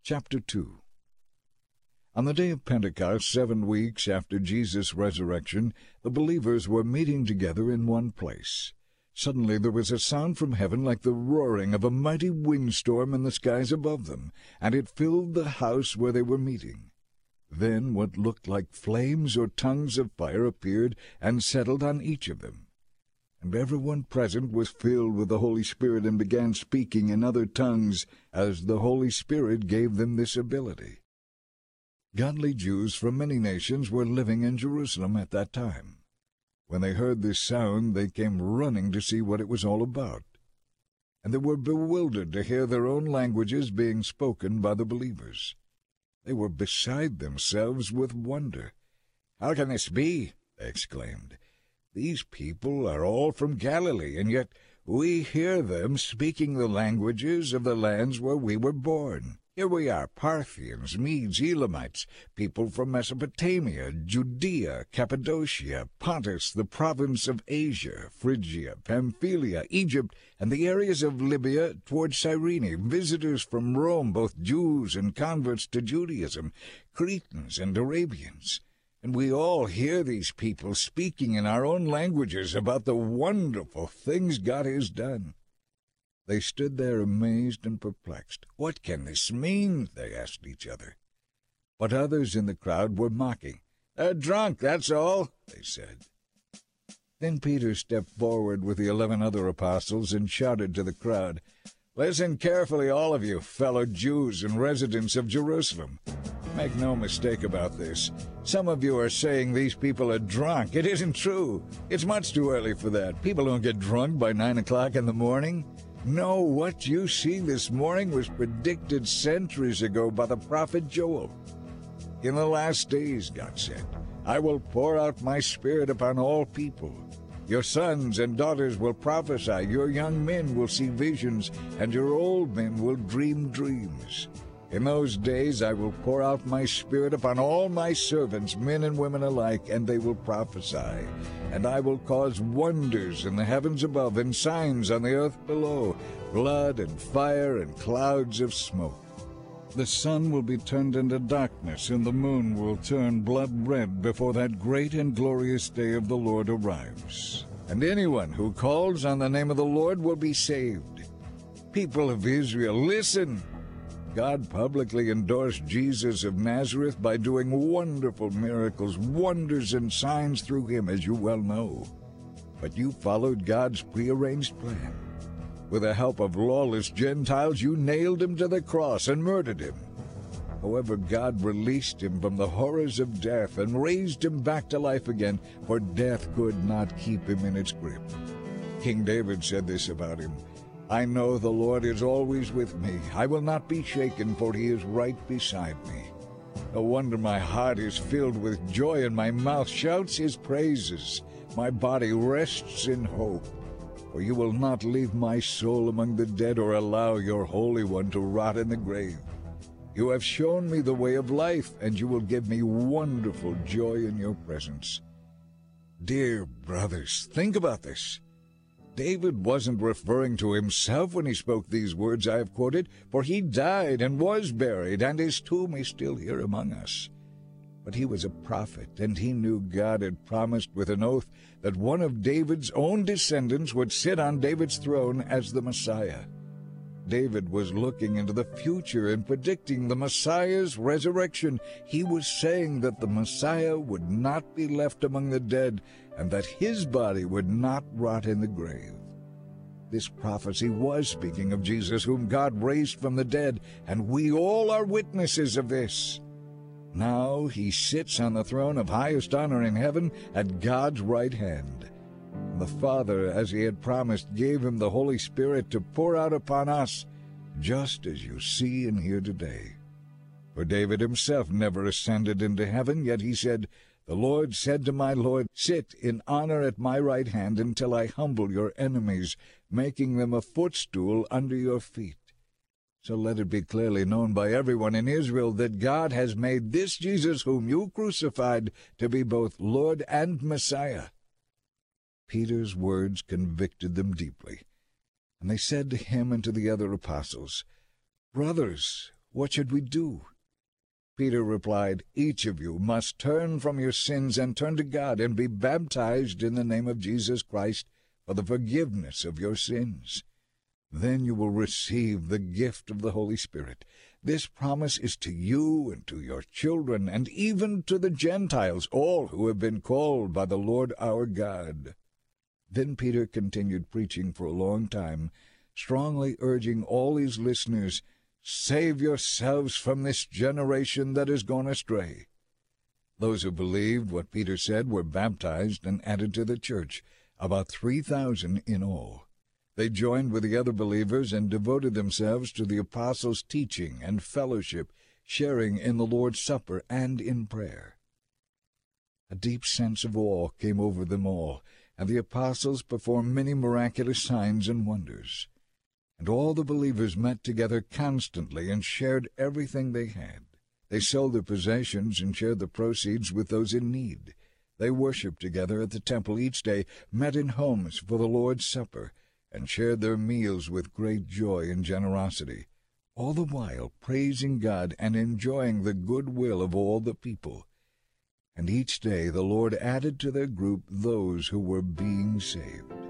Chapter 2. On the day of Pentecost, 7 weeks after Jesus' resurrection, the believers were meeting together in one place. Suddenly there was a sound from heaven like the roaring of a mighty windstorm in the skies above them, and it filled the house where they were meeting. Then what looked like flames or tongues of fire appeared and settled on each of them. And everyone present was filled with the Holy Spirit and began speaking in other tongues, as the Holy Spirit gave them this ability. Godly Jews from many nations were living in Jerusalem at that time. When they heard this sound, they came running to see what it was all about. And they were bewildered to hear their own languages being spoken by the believers. They were beside themselves with wonder. "How can this be?" they exclaimed. "These people are all from Galilee, and yet we hear them speaking the languages of the lands where we were born. Here we are, Parthians, Medes, Elamites, people from Mesopotamia, Judea, Cappadocia, Pontus, the province of Asia, Phrygia, Pamphylia, Egypt, and the areas of Libya toward Cyrene, visitors from Rome, both Jews and converts to Judaism, Cretans and Arabians. And we all hear these people speaking in our own languages about the wonderful things God has done." They stood there amazed and perplexed. "What can this mean?" they asked each other. But others in the crowd were mocking. "They're drunk, that's all," they said. Then Peter stepped forward with the 11 other apostles and shouted to the crowd, "Listen carefully, all of you, fellow Jews and residents of Jerusalem. Make no mistake about this. Some of you are saying these people are drunk. It isn't true. It's much too early for that. People don't get drunk by 9 o'clock in the morning. No, what you see this morning was predicted centuries ago by the prophet Joel. In the last days, God said, I will pour out my Spirit upon all people. Your sons and daughters will prophesy, your young men will see visions, and your old men will dream dreams. In those days I will pour out my Spirit upon all my servants, men and women alike, and they will prophesy. And I will cause wonders in the heavens above and signs on the earth below, blood and fire and clouds of smoke. The sun will be turned into darkness, and the moon will turn blood red before that great and glorious day of the Lord arrives. And anyone who calls on the name of the Lord will be saved. People of Israel, listen! God publicly endorsed Jesus of Nazareth by doing wonderful miracles, wonders, and signs through him, as you well know. But you followed God's prearranged plan. With the help of lawless Gentiles, you nailed him to the cross and murdered him. However, God released him from the horrors of death and raised him back to life again, for death could not keep him in its grip. King David said this about him, I know the Lord is always with me. I will not be shaken, for he is right beside me. No wonder my heart is filled with joy, and my mouth shouts his praises. My body rests in hope. For you will not leave my soul among the dead, or allow your Holy One to rot in the grave. You have shown me the way of life, and you will give me wonderful joy in your presence. Dear brothers, think about this. David wasn't referring to himself when he spoke these words I have quoted, for he died and was buried, and his tomb is still here among us. But he was a prophet, and he knew God had promised with an oath that one of David's own descendants would sit on David's throne as the Messiah. David was looking into the future and predicting the Messiah's resurrection. He was saying that the Messiah would not be left among the dead, and that his body would not rot in the grave. This prophecy was speaking of Jesus, whom God raised from the dead, and we all are witnesses of this. Now he sits on the throne of highest honor in heaven at God's right hand. And the Father, as he had promised, gave him the Holy Spirit to pour out upon us, just as you see and hear today. For David himself never ascended into heaven, yet he said, The Lord said to my Lord, Sit in honor at my right hand until I humble your enemies, making them a footstool under your feet. So let it be clearly known by everyone in Israel that God has made this Jesus whom you crucified to be both Lord and Messiah. Peter's words convicted them deeply, and they said to him and to the other apostles, Brothers, What should we do?" Peter replied, "Each of you must turn from your sins and turn to God and be baptized in the name of Jesus Christ for the forgiveness of your sins. Then you will receive the gift of the Holy Spirit. This promise is to you and to your children and even to the Gentiles, all who have been called by the Lord our God." Then Peter continued preaching for a long time, strongly urging all his listeners, "Save yourselves from this generation that has gone astray." Those who believed what Peter said were baptized and added to the church, about 3,000 in all. They joined with the other believers and devoted themselves to the apostles' teaching and fellowship, sharing in the Lord's Supper and in prayer. A deep sense of awe came over them all, and the apostles performed many miraculous signs and wonders. And all the believers met together constantly and shared everything they had. They sold their possessions and shared the proceeds with those in need. They worshipped together at the temple each day, met in homes for the Lord's Supper, and shared their meals with great joy and generosity, all the while praising God and enjoying the good will of all the people. And each day the Lord added to their group those who were being saved.